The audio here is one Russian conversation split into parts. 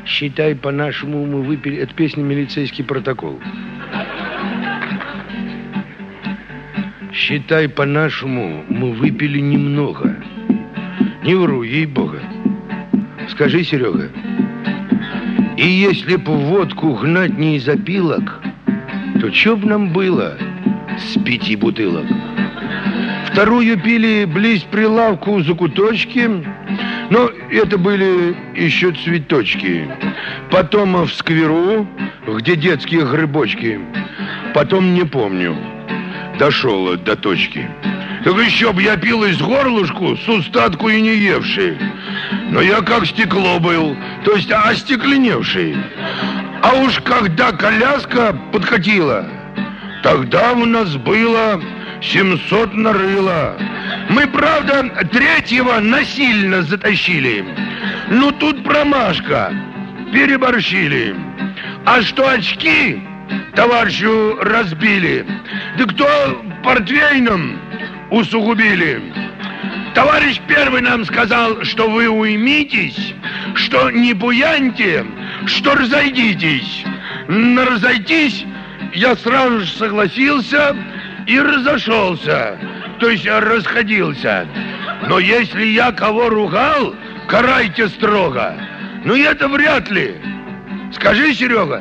Считай, по-нашему мы выпили... Это песня «Милицейский протокол». Считай, по-нашему мы выпили немного. Не вру, ей-бога. Скажи, Серега, и если б водку гнать не из опилок, то чё б нам было с 5 бутылок? Вторую пили близ прилавку закуточки, но это были еще цветочки. Потом в скверу, где детские грибочки. Потом не помню, дошел до точки. Так еще б я пил из горлышку, с устатку и не евший. Но я как стекло был, то есть остекленевший. А уж когда коляска подкатила, тогда у нас было 700 нарыло. Мы, правда, 3-го насильно затащили. Ну тут промашка, переборщили. А что очки товарищу разбили, да кто портвейном усугубили. Товарищ первый нам сказал, что вы уймитесь, что не буяньте, что разойдитесь. На разойтись я сразу же согласился и разошелся, то есть расходился. Но если я кого ругал, карайте строго. Но это вряд ли. Скажи, Серега,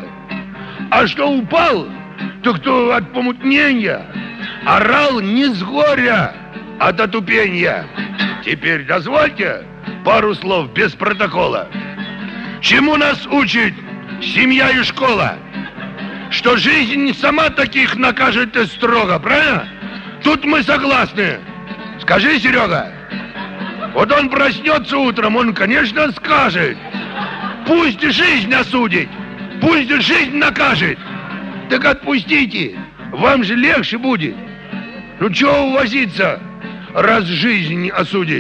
а что упал, то кто от помутнения, орал не с горя, а от отупения. Теперь дозвольте пару слов без протокола. Чему нас учит семья и школа? Что жизнь сама таких накажет и строго, правильно? Тут мы согласны. Скажи, Серега, вот он проснется утром, он, конечно, скажет: пусть жизнь осудит, пусть жизнь накажет. Так отпустите, вам же легче будет. Ну чего возиться, раз жизнь осудит?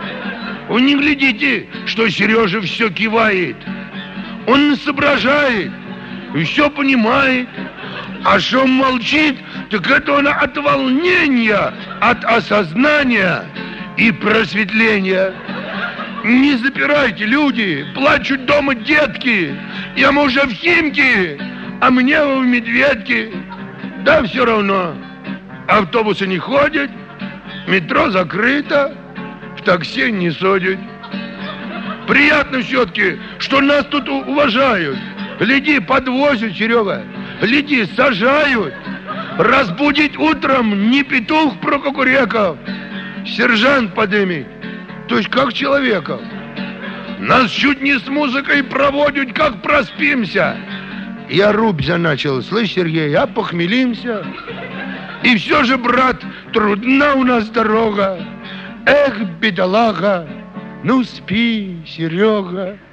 Вы не глядите, что Сережа все кивает. Он соображает и все понимает. А что молчит, так это он от волнения, от осознания и просветления. Не запирайте, люди, плачут дома детки. Я уже в Химки, а мне в Медведке. Да все равно. Автобусы не ходят, метро закрыто, в такси не садят. Приятно все-таки, что нас тут уважают. Гляди, подвозят, Серега. Гляди, сажают. Разбудить утром не петух прокукуреков, сержант подымет. То есть как человеков. Нас чуть не с музыкой проводят, как проспимся. Я рубься начал, слышь, Сергей, а похмелимся. И все же, брат, трудна у нас дорога. Эх, бедолага, ну спи, Серега.